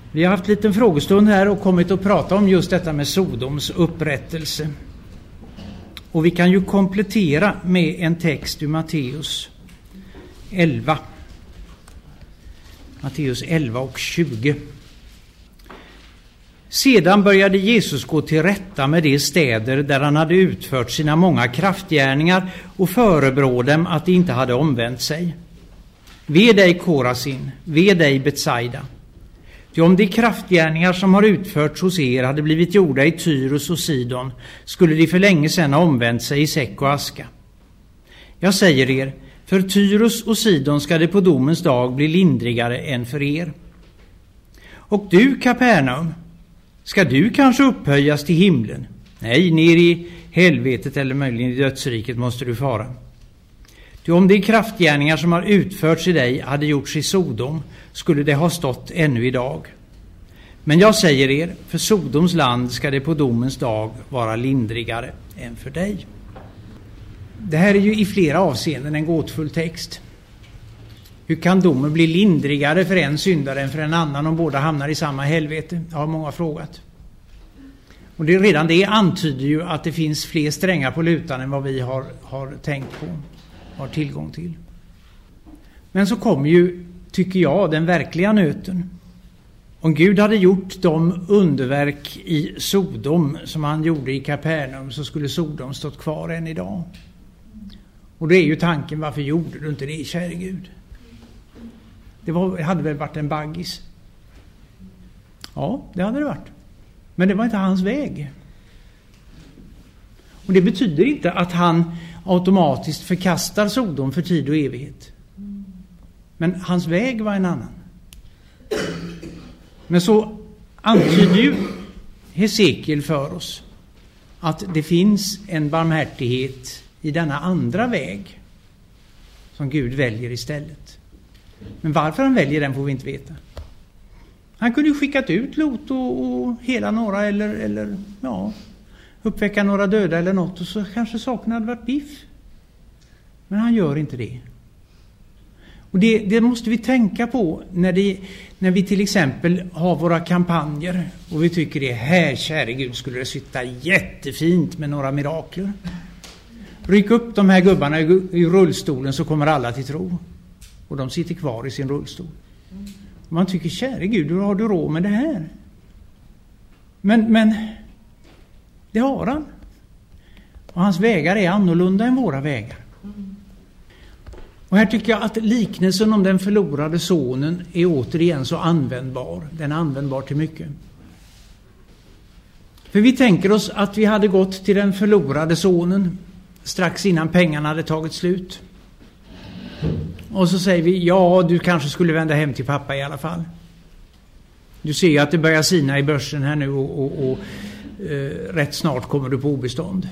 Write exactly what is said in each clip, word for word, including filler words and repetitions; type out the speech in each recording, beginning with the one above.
Vi har haft en liten frågestund här och kommit att prata om just detta med Sodoms upprättelse. Och vi kan ju komplettera med en text ur Matteus elva. Matteus elva och tjugo. Sedan började Jesus gå till rätta med de städer där han hade utfört sina många kraftgärningar och förebrå dem att de inte hade omvänt sig. Ve dig Korasin, ve dig Betsaida. Ty om de kraftgärningar som har utförts hos er hade blivit gjorda i Tyrus och Sidon, skulle de för länge sedan ha omvänt sig i säck och aska. Jag säger er, för Tyrus och Sidon ska det på domens dag bli lindrigare än för er. Och du, Kapernaum, ska du kanske upphöjas till himlen? Nej, ner i helvetet eller möjligen i dödsriket måste du fara. Ty om de kraftgärningar som har utförts i dig hade gjorts i Sodom, skulle det ha stått ännu idag. Men jag säger er, för Sodoms land ska det på domens dag vara lindrigare än för dig. Det här är ju i flera avseenden en gåtfull text. Hur kan domen bli lindrigare för en syndare än för en annan om båda hamnar i samma helvete? Det har många frågat. Och det, redan det antyder ju att det finns fler strängar på lutan än vad vi har, har tänkt på, har tillgång till. Men så kommer ju, tycker jag, den verkliga nöten. Om Gud hade gjort de underverk i Sodom som han gjorde i Kapernaum, så skulle Sodom stått kvar än idag. Och det är ju tanken, varför gjorde du inte det, käre Gud? Det var, hade väl varit en baggis. Ja, det hade det varit. Men det var inte hans väg. Och det betyder inte att han automatiskt förkastar Sodom för tid och evighet. Men hans väg var en annan. Men så antyder ju Hesekiel för oss att det finns en barmhärtighet i denna andra väg som Gud väljer istället. Men varför han väljer den får vi inte veta. Han kunde ju skickat ut Lot och, och hela några eller, eller ja, uppväcka några döda eller något, och så kanske saken hade varit biff. Men han gör inte det. Och det, det måste vi tänka på när, det, när vi till exempel har våra kampanjer och vi tycker det här, käre Gud, skulle det sitta jättefint med några mirakler. Ryck upp de här gubbarna i, i rullstolen så kommer alla till tro. Och de sitter kvar i sin rullstol. Och man tycker, käre Gud, hur har du råd med det här? Men, men det har han. Och hans vägar är annorlunda än våra vägar. Och här tycker jag att liknelsen om den förlorade sonen är återigen så användbar. Den är användbar till mycket. För vi tänker oss att vi hade gått till den förlorade sonen strax innan pengarna hade tagit slut. Och så säger vi, ja, du kanske skulle vända hem till pappa i alla fall. Du ser ju att det börjar sina i börsen här nu och, och, och eh, rätt snart kommer du på obestånd.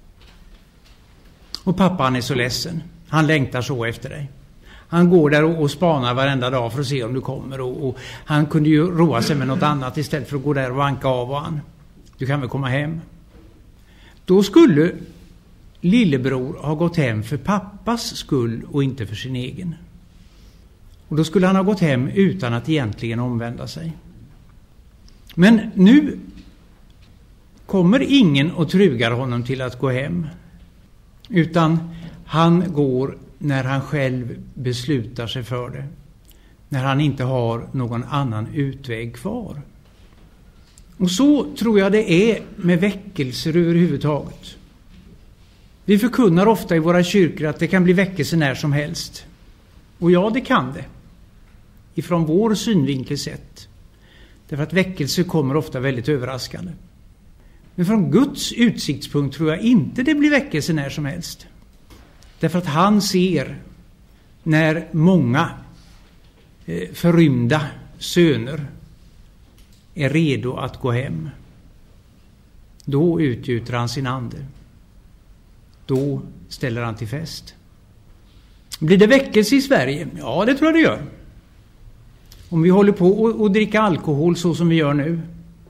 Och pappa, han är så ledsen. Han längtar så efter dig. Han går där och, och spanar varenda dag för att se om du kommer. Och, och han kunde ju roa sig med något annat istället för att gå där och vanka av och an. Du kan väl komma hem. Då skulle lillebror ha gått hem för pappas skull och inte för sin egen. Och då skulle han ha gått hem utan att egentligen omvända sig. Men nu kommer ingen och trugar honom till att gå hem. Utan han går när han själv beslutar sig för det. När han inte har någon annan utväg kvar. Och så tror jag det är med väckelser överhuvudtaget. Vi förkunnar ofta i våra kyrkor att det kan bli väckelse när som helst. Och ja, det kan det. Ifrån vår synvinkel sett. Därför att väckelse kommer ofta väldigt överraskande. Men från Guds utsiktspunkt tror jag inte det blir väckelse när som helst. Därför att han ser när många eh, förrymda söner är redo att gå hem. Då utgjuter han sin ande. Då ställer han till fest. Blir det väckelse i Sverige? Ja, det tror jag det gör. Om vi håller på och, och dricka alkohol så som vi gör nu,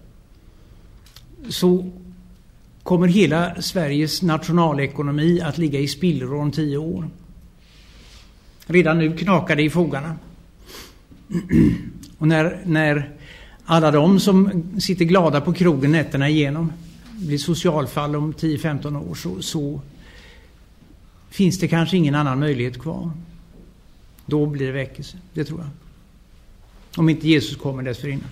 så kommer hela Sveriges nationalekonomi att ligga i spillror om tio år. Redan nu knakar det i fogarna. Och när, när alla de som sitter glada på krogen nätterna igenom blir socialfall om tio femton år, så, så finns det kanske ingen annan möjlighet kvar. Då blir det väckelse, det tror jag. Om inte Jesus kommer dessförinnan.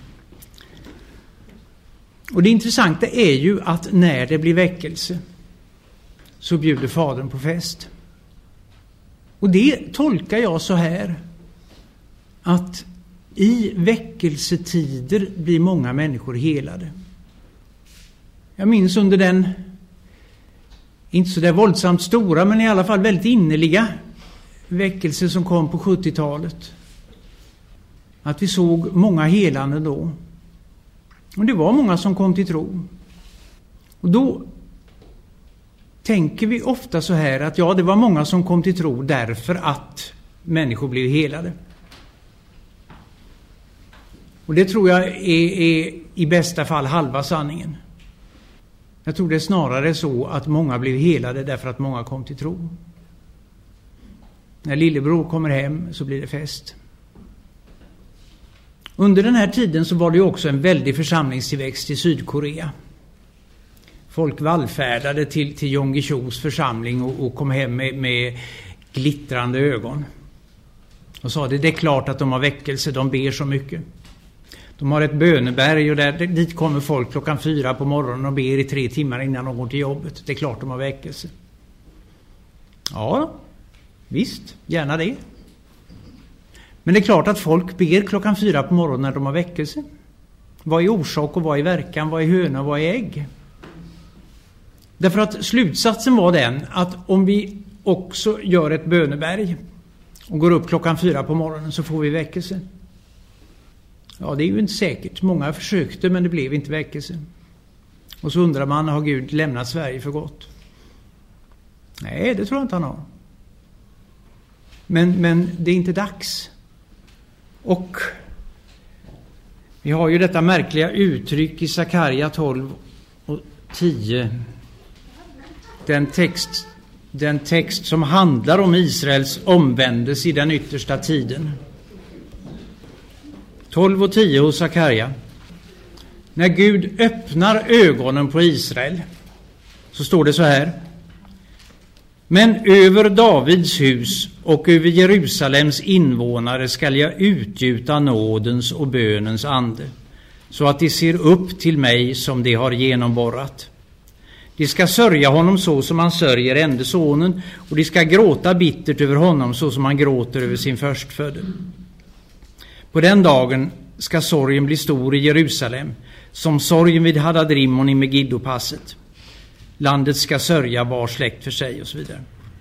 Och det intressanta är ju att när det blir väckelse så bjuder Fadern på fest. Och det tolkar jag så här, att i väckelsetider blir många människor helade. Jag minns under den, inte så där våldsamt stora, men i alla fall väldigt innerliga väckelse som kom på sjuttiotalet. Att vi såg många helande då. Och det var många som kom till tro. Och då tänker vi ofta så här att ja, det var många som kom till tro därför att människor blev helade. Och det tror jag är, är i bästa fall halva sanningen. Jag tror det är snarare så att många blev helade därför att många kom till tro. När lillebror kommer hem så blir det fest. Under den här tiden så var det ju också en väldig församlingstillväxt i Sydkorea. Folk vallfärdade till, till Yonggi-Chos församling och, och kom hem med, med glittrande ögon. Och sa det, det är klart att de har väckelse, de ber så mycket. De har ett böneberg och där, dit kommer folk klockan fyra på morgonen och ber i tre timmar innan de går till jobbet. Det är klart de har väckelse. Ja, visst, gärna det. Men det är klart att folk ber klockan fyra på morgonen när de har väckelse. Vad är orsak och vad är verkan? Vad är höna och vad är ägg? Därför att slutsatsen var den att om vi också gör ett böneberg och går upp klockan fyra på morgonen så får vi väckelse. Ja, det är ju inte säkert. Många försökte men det blev inte väckelse. Och så undrar man, har Gud lämnat Sverige för gott? Nej, det tror jag inte han har. Men, men det är inte dags. Och vi har ju detta märkliga uttryck i Sakarja tolv och tio. Den text, den text som handlar om Israels omvändelse i den yttersta tiden. tolv och tio hos Sakarja. När Gud öppnar ögonen på Israel så står det så här. Men över Davids hus och över Jerusalems invånare skall jag utgjuta nådens och bönens ande, så att de ser upp till mig som de har genomborrat. De ska sörja honom så som han sörjer ende sonen, och de ska gråta bittert över honom så som han gråter över sin förstfödde. På den dagen ska sorgen bli stor i Jerusalem, som sorgen vid Hadadrimmon i Megiddopasset. Landet ska sörja var släkt för sig och så vidare.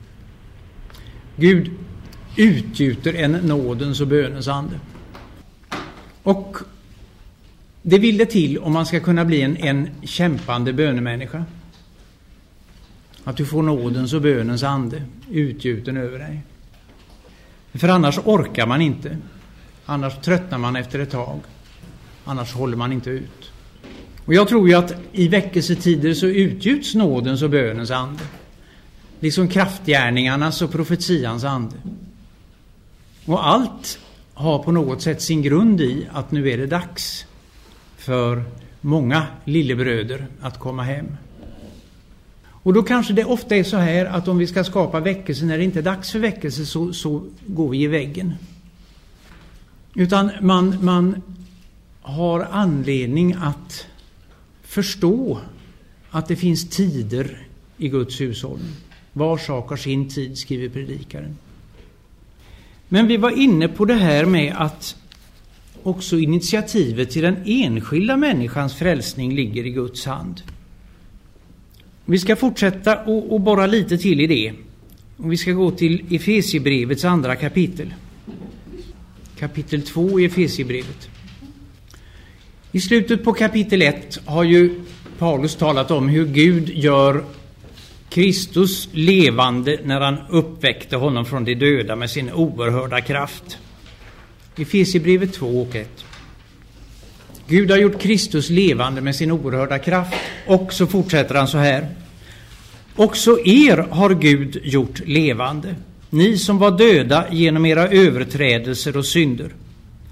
Gud utgjuter en nådens och bönens ande. Och det vill det till om man ska kunna bli en, en kämpande bönemänniska. Att du får nådens och bönens ande utgjuten över dig. För annars orkar man inte. Annars tröttnar man efter ett tag. Annars håller man inte ut. Och jag tror ju att i väckelsetider så utgjuts nådens och bönens ande. Liksom kraftgärningarnas och profetians ande. Och allt har på något sätt sin grund i att nu är det dags för många lillebröder att komma hem. Och då kanske det ofta är så här att om vi ska skapa väckelse när det inte är dags för väckelse så, så går vi i väggen. Utan man, man har anledning att förstå att det finns tider i Guds hushållning. Var sak har sin tid, skriver predikaren. Men vi var inne på det här med att också initiativet till den enskilda människans frälsning ligger i Guds hand. Vi ska fortsätta och, och borra lite till i det. Och vi ska gå till Efesierbrevets andra kapitel. Kapitel två i Efesierbrevet. I slutet på kapitel ett har ju Paulus talat om hur Gud gör Kristus levande när han uppväckte honom från de döda med sin oerhörda kraft. Efesierbrevet två och ett. Gud har gjort Kristus levande med sin oerhörda kraft, och så fortsätter han så här. Också er har Gud gjort levande, ni som var döda genom era överträdelser och synder.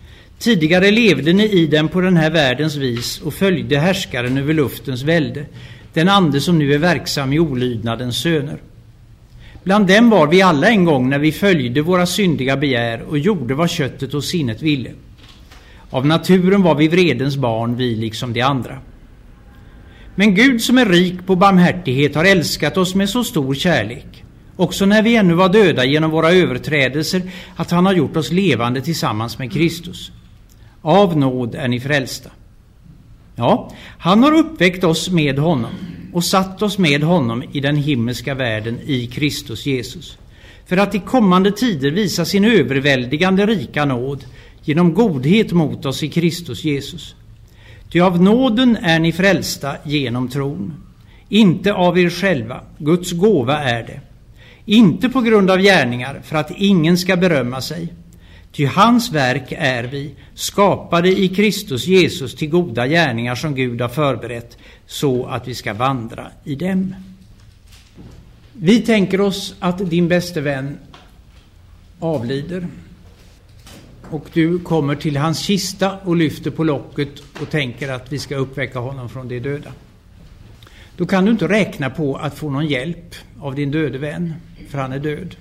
Tidigare levde ni i den på den här världens vis och följde härskaren över luftens välde, den ande som nu är verksam i olydnadens söner. Bland dem var vi alla en gång när vi följde våra syndiga begär och gjorde vad köttet och sinnet ville. Av naturen var vi vredens barn, vi liksom de andra. Men Gud som är rik på barmhärtighet har älskat oss med så stor kärlek, också när vi ännu var döda genom våra överträdelser, att han har gjort oss levande tillsammans med Kristus. Av nåd är ni frälsta. Ja, han har uppväckt oss med honom och satt oss med honom i den himmelska världen i Kristus Jesus, för att i kommande tider visa sin överväldigande rika nåd genom godhet mot oss i Kristus Jesus. Ty av nåden är ni frälsta genom tron, inte av er själva, Guds gåva är det, inte på grund av gärningar för att ingen ska berömma sig. Ty hans verk är vi, skapade i Kristus Jesus till goda gärningar som Gud har förberett, så att vi ska vandra i dem. Vi tänker oss att din bäste vän avlider och du kommer till hans kista och lyfter på locket och tänker att vi ska uppväcka honom från de döda. Då kan du inte räkna på att få någon hjälp av din döde vän, för han är död.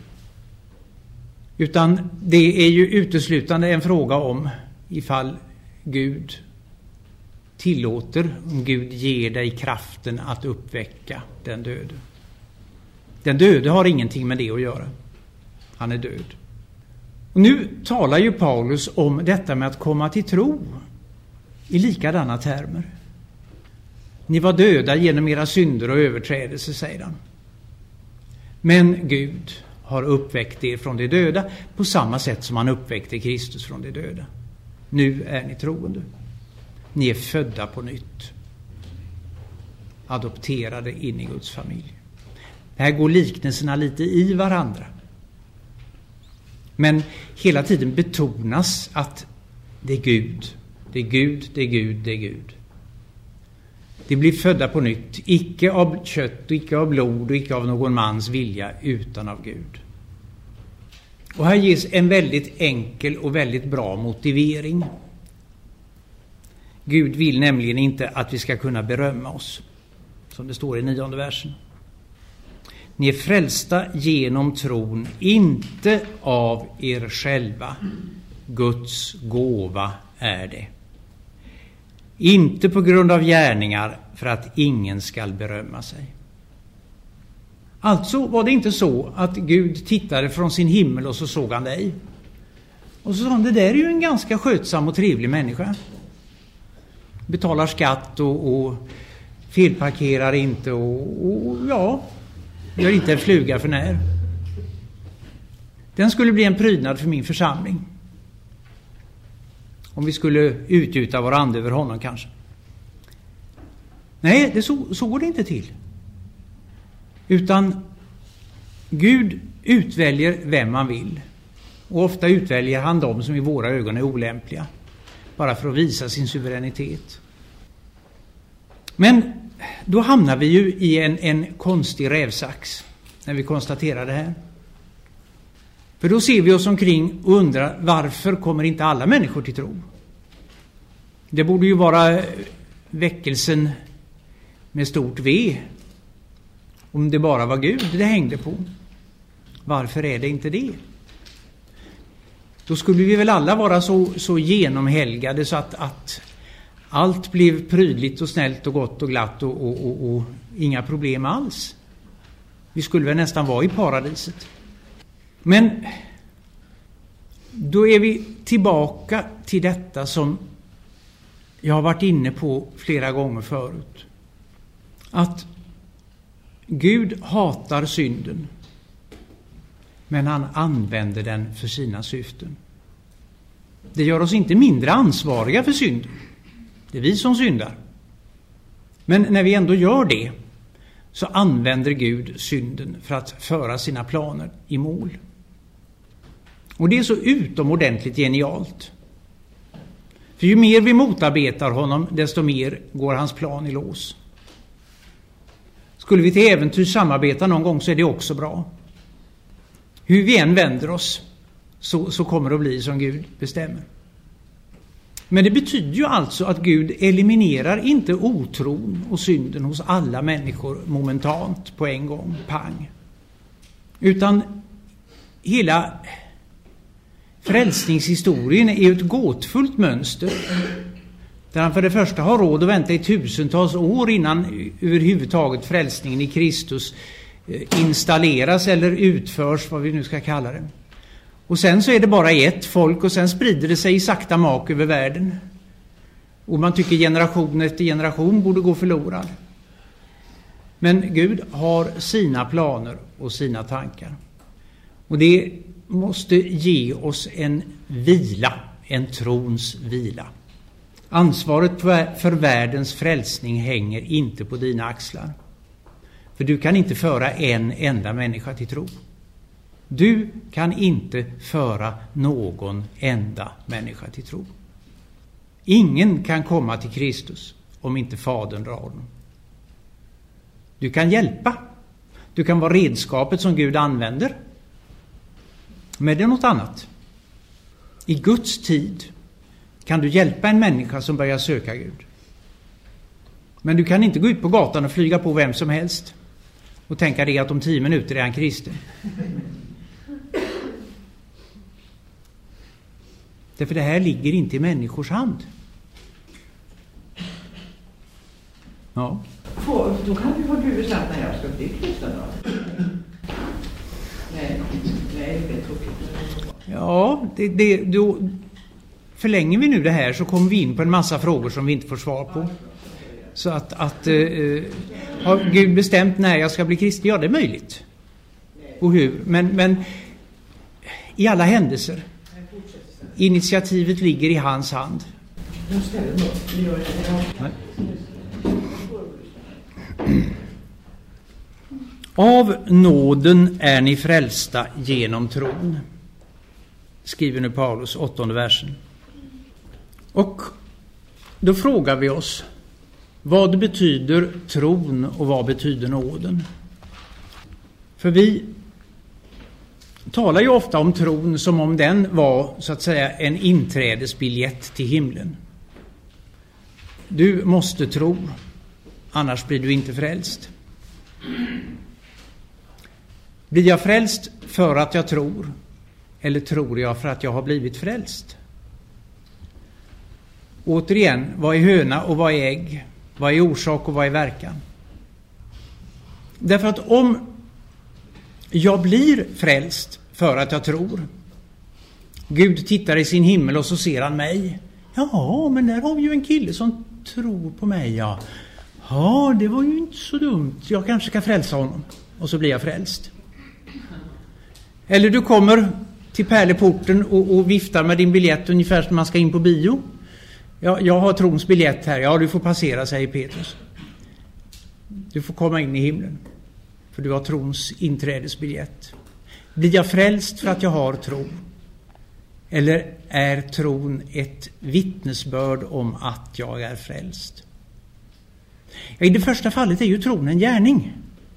Utan det är ju uteslutande en fråga om ifall Gud tillåter, om Gud ger dig kraften att uppväcka den döde. Den döde har ingenting med det att göra. Han är död. Och nu talar ju Paulus om detta med att komma till tro i likadana termer. Ni var döda genom era synder och överträdelser, säger han. Men Gud har uppväckt er från de döda på samma sätt som han uppväckte Kristus från de döda. Nu är ni troende. Ni är födda på nytt. Adopterade in i Guds familj. Här går liknelserna lite i varandra. Men hela tiden betonas att det är Gud. Det är Gud, det är Gud, det är Gud. Det blir födda på nytt, icke av kött, icke av blod och icke av någon mans vilja, utan av Gud. Och här ges en väldigt enkel och väldigt bra motivering. Gud vill nämligen inte att vi ska kunna berömma oss, som det står i nionde versen. Ni är frälsta genom tron, inte av er själva. Guds gåva är det. Inte på grund av gärningar, för att ingen ska berömma sig. Alltså var det inte så att Gud tittade från sin himmel och så såg han dig. Och så sa han, det där är ju en ganska skötsam och trevlig människa. Betalar skatt och, och felparkerar inte och, och ja, gör inte en fluga för när. Den skulle bli en prydnad för min församling. Om vi skulle utgjuta vår ande över honom kanske. Nej, det så, så går det inte till. Utan Gud utväljer vem man vill. Och ofta utväljer han dem som i våra ögon är olämpliga. Bara för att visa sin suveränitet. Men då hamnar vi ju i en, en konstig rävsax när vi konstaterar det här. För då ser vi oss omkring och undrar, varför kommer inte alla människor till tro? Det borde ju vara väckelsen med stort V, om det bara var Gud det hängde på. Varför är det inte det? Då skulle vi väl alla vara så, så genomhelgade så att, att allt blev prydligt och snällt och gott och glatt och, och, och, och inga problem alls. Vi skulle väl nästan vara i paradiset. Men då är vi tillbaka till detta som jag har varit inne på flera gånger förut. Att Gud hatar synden, men han använder den för sina syften. Det gör oss inte mindre ansvariga för synden. Det är vi som syndar. Men när vi ändå gör det, så använder Gud synden för att föra sina planer i mål. Och det är så utomordentligt genialt. För ju mer vi motarbetar honom, desto mer går hans plan i lås. Skulle vi till äventyr samarbeta någon gång så är det också bra. Hur vi än vänder oss så, så kommer det att bli som Gud bestämmer. Men det betyder ju alltså att Gud eliminerar inte otron och synden hos alla människor momentant på en gång, pang. Utan hela frälsningshistorien är ju ett gåtfullt mönster. Där han för det första har råd att vänta i tusentals år innan överhuvudtaget frälsningen i Kristus installeras eller utförs, vad vi nu ska kalla det. Och sen så är det bara ett folk och sen sprider det sig i sakta mak över världen. Och man tycker generation efter generation borde gå förlorad. Men Gud har sina planer och sina tankar. Och det måste ge oss en vila, en trons vila. Ansvaret för världens frälsning hänger inte på dina axlar. För du kan inte föra en enda människa till tro. Du kan inte föra någon enda människa till tro. Ingen kan komma till Kristus om inte Fadern drar honom. Du kan hjälpa. Du kan vara redskapet som Gud använder. Men det är något annat. I Guds tid kan du hjälpa en människa som börjar söka Gud. Men du kan inte gå ut på gatan och flyga på vem som helst och tänka det att om tio minuter är han kristen. Därför det här ligger inte i människors hand. Ja. Får, då kan du ha du bestämt när jag ska bli kristen då? Nej, nej, det är tråkigt. Ja, det, det, då förlänger vi nu det här så kommer vi in på en massa frågor som vi inte får svar på. Så att, att uh, har Gud bestämt när jag ska bli kristen? Ja, det är möjligt. Och hur? Men, men i alla händelser, initiativet ligger i hans hand. Av nåden är ni frälsta genom tron, skriver nu Paulus, åttonde versen. Och då frågar vi oss, vad betyder tron och vad betyder nåden? För vi talar ju ofta om tron som om den var så att säga en inträdesbiljett till himlen. Du måste tro, annars blir du inte frälst. Blir jag frälst för att jag tror? Eller tror jag för att jag har blivit frälst? Återigen, vad är höna och vad är ägg? Vad är orsak och vad är verkan? Därför att om jag blir frälst för att jag tror, Gud tittar i sin himmel och så ser han mig. Ja, men där har vi ju en kille som tror på mig. Ja, ja det var ju inte så dumt. Jag kanske kan frälsa honom. Och så blir jag frälst. Eller du kommer till pärleporten och, och viftar med din biljett ungefär som man ska in på bio. Ja, jag har trons biljett här. Ja, du får passera, säger Petrus. Du får komma in i himlen. För du har trons inträdesbiljett. Blir jag frälst för att jag har tro? Eller är tron ett vittnesbörd om att jag är frälst? Ja, i det första fallet är ju tron en gärning.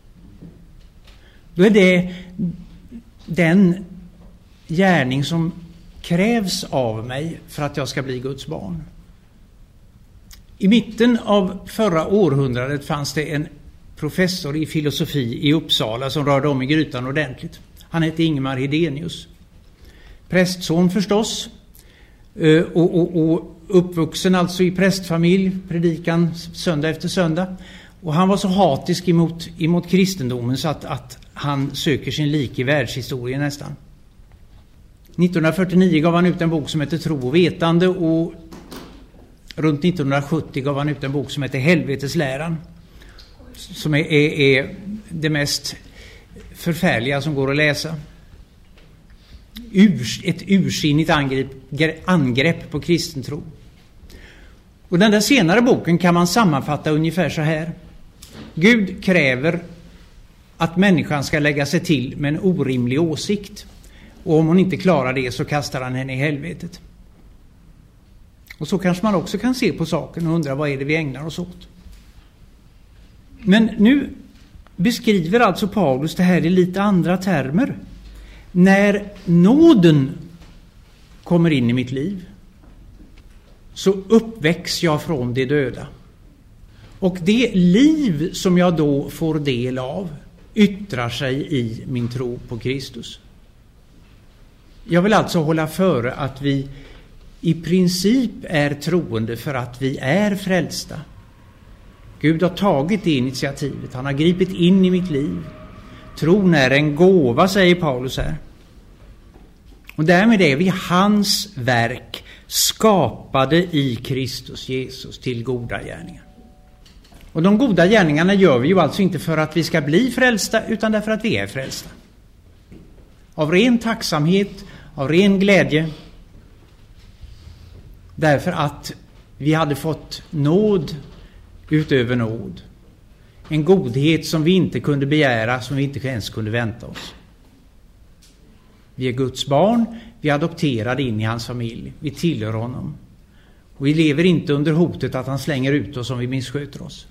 Då är det den gärning som krävs av mig för att jag ska bli Guds barn. I mitten av förra århundradet fanns det en professor i filosofi i Uppsala som rörde om i grytan ordentligt. Han hette Ingemar Hedenius. Prästson förstås. Och, och, och uppvuxen alltså i prästfamilj, predikan söndag efter söndag. Och han var så hatisk emot, emot kristendomen så att, att han söker sin lik i världshistorien nästan. nittonhundrafyrtionio gav han ut en bok som heter Tro och vetande, och runt nittonhundrasjuttio gav han ut en bok som heter Helvetesläran, som är, är, är det mest förfärliga som går att läsa. Urs, ett ursinnigt angrepp, angrepp på kristen tro. Och den där senare boken kan man sammanfatta ungefär så här. Gud kräver att människan ska lägga sig till med en orimlig åsikt. Och om hon inte klarar det så kastar han henne i helvetet. Och så kanske man också kan se på saken och undra, vad är det vi ägnar oss åt? Men nu beskriver alltså Paulus det här i lite andra termer. När nåden kommer in i mitt liv, så uppväcks jag från de döda. Och det liv som jag då får del av yttrar sig i min tro på Kristus. Jag vill alltså hålla före att vi i princip är troende för att vi är frälsta. Gud har tagit det initiativet. Han har gripit in i mitt liv. Tron är en gåva, säger Paulus här. Och därmed är vi hans verk, skapade i Kristus Jesus till goda gärningar. Och de goda gärningarna gör vi ju alltså inte för att vi ska bli frälsta, utan därför att vi är frälsta. Av ren tacksamhet, av ren glädje. Därför att vi hade fått nåd utöver nåd. En godhet som vi inte kunde begära, som vi inte ens kunde vänta oss. Vi är Guds barn, vi är adopterade in i hans familj, vi tillhör honom. Och vi lever inte under hotet att han slänger ut oss om vi missköter oss.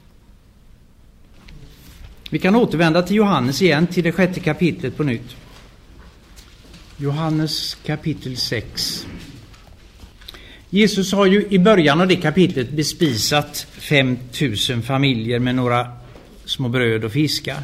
Vi kan återvända till Johannes igen, till det sjätte kapitlet på nytt. Johannes kapitel sex. Jesus har ju i början av det kapitlet bespisat fem tusen familjer med några små bröd och fiskar.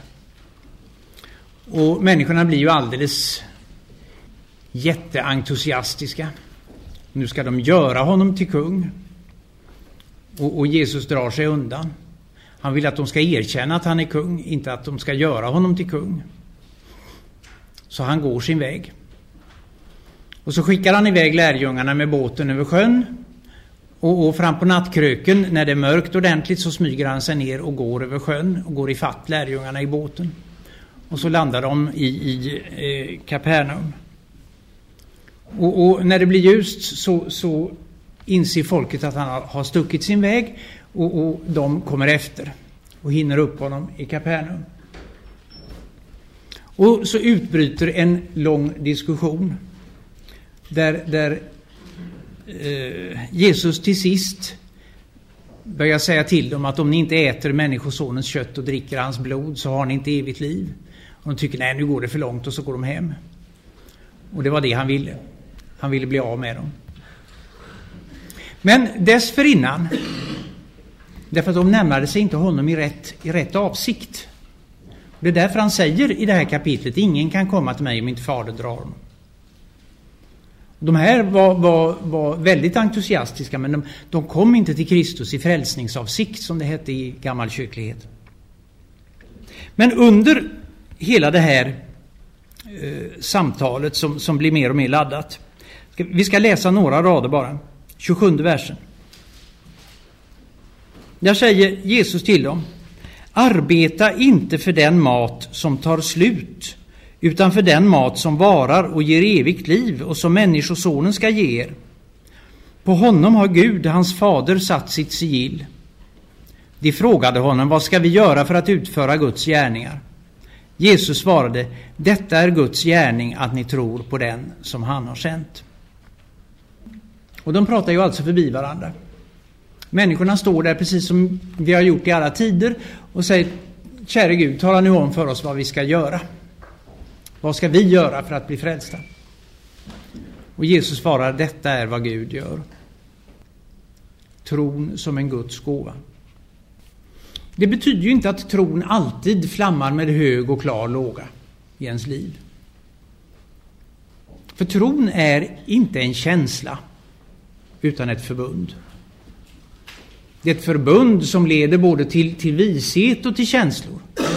Och människorna blir ju alldeles jätteentusiastiska. Nu ska de göra honom till kung. Och, och Jesus drar sig undan. Han vill att de ska erkänna att han är kung, inte att de ska göra honom till kung. Så han går sin väg. Och så skickar han iväg lärjungarna med båten över sjön. Och, och fram på nattkröken, när det är mörkt ordentligt, så smyger han sig ner och går över sjön och går i fatt lärjungarna i båten. Och så landar de i, i eh, Kapernaum. Och, och när det blir ljust så, så inser folket att han har, har stuckit sin väg. Och, och de kommer efter och hinner upp honom i Kapernaum. Och så utbryter en lång diskussion. Där, där eh, Jesus till sist börjar säga till dem att om ni inte äter människosonens kött och dricker hans blod så har ni inte evigt liv. Och de tycker nej, nu går det för långt, och så går de hem. Och det var det han ville. Han ville bli av med dem. Men dessförinnan, därför att de närmade sig inte honom i rätt, i rätt avsikt. Det är därför han säger i det här kapitlet: ingen kan komma till mig om inte fader drar honom. De här var, var, var väldigt entusiastiska, men de, de kom inte till Kristus i frälsningsavsikt, som det hette i gammal kyrklighet. Men under hela det här eh, samtalet som, som blir mer och mer laddat, ska, vi ska läsa några rader bara. tjugosjunde versen. Där säger Jesus till dem: arbeta inte för den mat som tar slut, utan för den mat som varar och ger evigt liv, och som människosonen ska ge er. På honom har Gud, hans fader, satt sitt sigill. De frågade honom: vad ska vi göra för att utföra Guds gärningar? Jesus svarade: detta är Guds gärning, att ni tror på den som han har sänt. Och de pratar ju alltså förbi varandra. Människorna står där precis som vi har gjort i alla tider och säger: käre Gud, tala nu om för oss vad vi ska göra. Vad ska vi göra för att bli frälsta? Och Jesus svarar: detta är vad Gud gör. Tron som en Guds gåva. Det betyder ju inte att tron alltid flammar med hög och klar låga i ens liv. För tron är inte en känsla, utan ett förbund. Det är ett förbund som leder både till, till vishet och till känslor.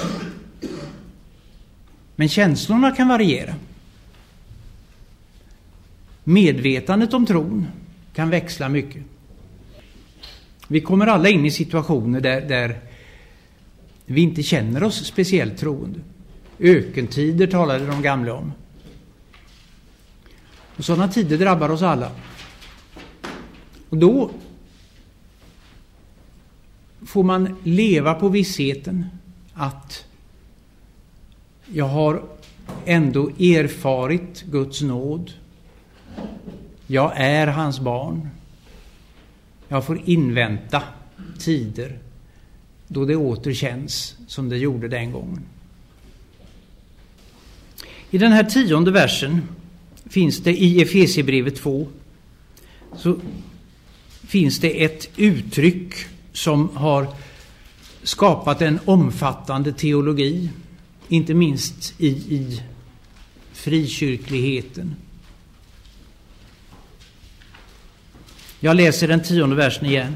Men känslorna kan variera. Medvetandet om tron kan växla mycket. Vi kommer alla in i situationer där, där vi inte känner oss speciellt troende. Ökentider talade de gamla om. Och sådana tider drabbar oss alla. Och då får man leva på vissheten att jag har ändå erfarit Guds nåd. Jag är hans barn. Jag får invänta tider då det åter känns som det gjorde den gången. I den här tionde versen finns det i Efesierbrevet två, så finns det ett uttryck som har skapat en omfattande teologi, inte minst i, i frikyrkligheten. Jag läser den tionde versen igen.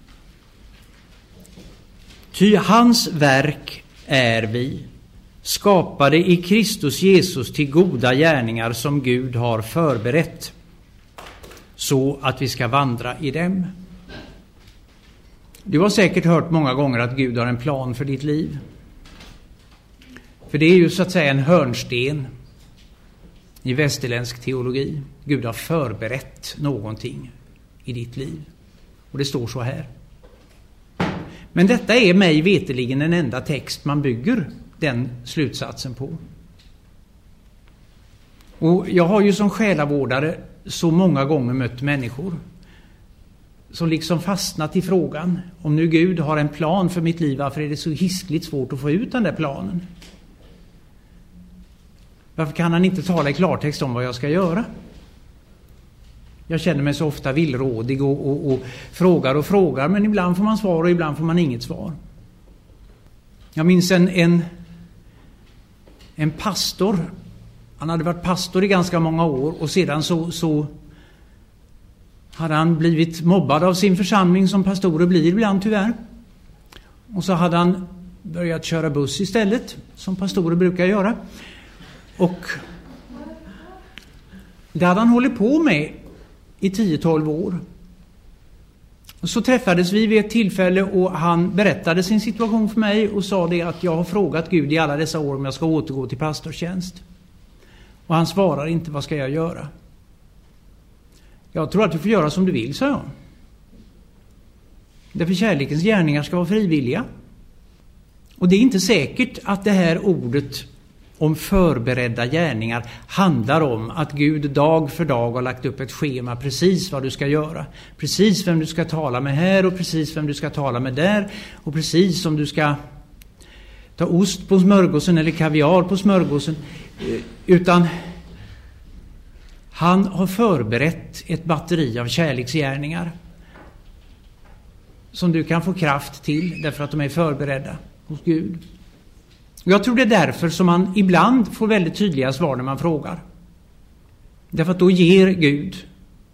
Ty hans verk är vi, skapade i Kristus Jesus till goda gärningar som Gud har förberett, så att vi ska vandra i dem. Du har säkert hört många gånger att Gud har en plan för ditt liv. För det är ju så att säga en hörnsten i västerländsk teologi. Gud har förberett någonting i ditt liv. Och det står så här. Men detta är mig veteligen den enda text man bygger den slutsatsen på. Och jag har ju som själavårdare så många gånger mött människor som liksom fastnat i frågan, om nu Gud har en plan för mitt liv, varför är det så hiskligt svårt att få ut den där planen? Varför kan han inte tala i klartext om vad jag ska göra? Jag känner mig så ofta villrådig och, och, och frågar och frågar, men ibland får man svar och ibland får man inget svar. Jag minns en, en, en pastor. Han hade varit pastor i ganska många år och sedan så, så hade han blivit mobbad av sin församling, som pastorer blir ibland tyvärr. Och så hade han börjat köra buss istället, som pastorer brukar göra. Och det hade han hållit på med i tio tolv år. Och så träffades vi vid ett tillfälle och han berättade sin situation för mig och sa det att jag har frågat Gud i alla dessa år om jag ska återgå till pastortjänst. Och han svarar inte, vad ska jag göra? Jag tror att du får göra som du vill, sa jag. Därför kärlekens gärningar ska vara frivilliga. Och det är inte säkert att det här ordet om förberedda gärningar handlar om att Gud dag för dag har lagt upp ett schema, precis vad du ska göra. Precis vem du ska tala med här och precis vem du ska tala med där. Och precis om du ska ta ost på smörgåsen eller kaviar på smörgåsen. Utan han har förberett ett batteri av kärleksgärningar som du kan få kraft till därför att de är förberedda hos Gud. Jag tror det är därför som man ibland får väldigt tydliga svar när man frågar. Därför att då ger Gud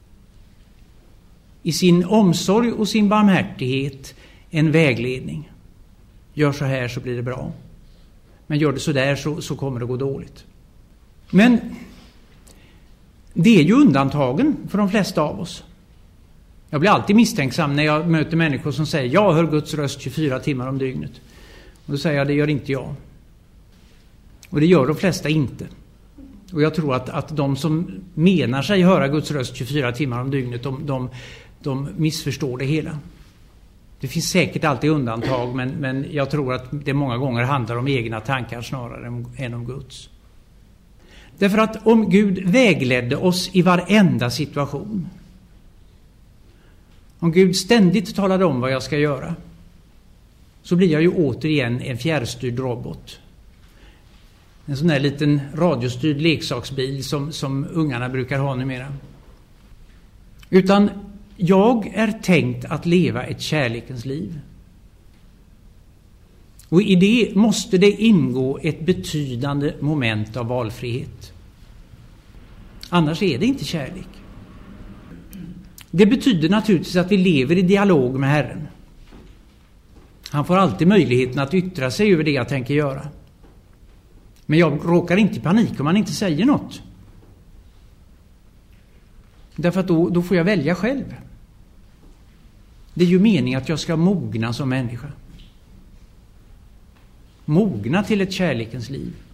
i sin omsorg och sin barmhärtighet en vägledning. Gör så här så blir det bra. Men gör det så där så, så kommer det gå dåligt. Men det är ju undantagen för de flesta av oss. Jag blir alltid misstänksam när jag möter människor som säger jag hör Guds röst tjugofyra timmar om dygnet. Och då säger jag det gör inte jag. Och det gör de flesta inte. Och jag tror att, att de som menar sig höra Guds röst tjugofyra timmar om dygnet, de, de, de missförstår det hela. Det finns säkert alltid undantag, men, men jag tror att det många gånger handlar om egna tankar snarare än, än om Guds. Därför att om Gud vägledde oss i varenda situation, om Gud ständigt talade om vad jag ska göra, så blir jag ju återigen en fjärrstyrd robot. En sån här liten radiostyrd leksaksbil som, som ungarna brukar ha numera. Utan jag är tänkt att leva ett kärlekens liv. Och i det måste det ingå ett betydande moment av valfrihet. Annars är det inte kärlek. Det betyder naturligtvis att vi lever i dialog med Herren. Han får alltid möjligheten att yttra sig över det jag tänker göra. Men jag råkar inte i panik om han inte säger något. Därför att då, då får jag välja själv. Det är ju meningen att jag ska mogna som människa. Mogna till ett kärlekens liv.